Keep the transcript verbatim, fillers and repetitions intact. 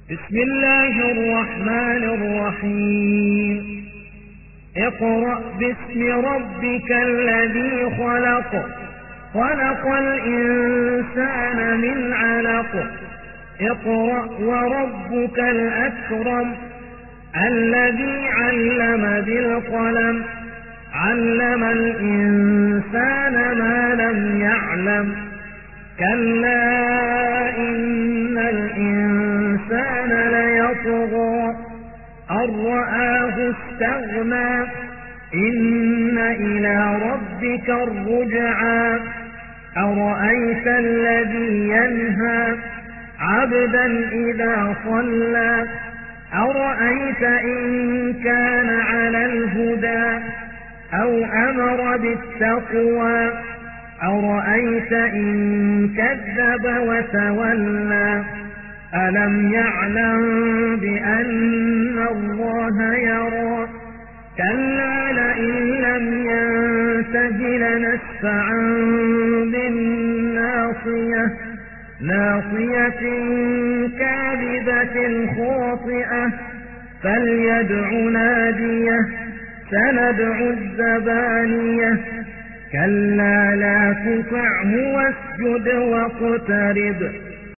بسم الله الرحمن الرحيم اقرأ باسم ربك الذي خلق خلق الإنسان من علق اقرأ وربك الأكرم الذي علم بالقلم علم الإنسان ما لم يعلم كلا إن الإنسان ليطغى أن رآه استغنى إن إلى ربك الرجعى أرأيت الذي ينهى عبدا إذا صلى أرأيت إن كان على الهدى أو أمر بالتقوى أرأيت إن كذب وتولى ألم يعلم بأن الله يرى كلا لئن لم ينته لنسفعا بالناصية ناصية كاذبة خاطئة فليدع ناديه سندع الزبانية كلا لا تطعه واسجد واقترب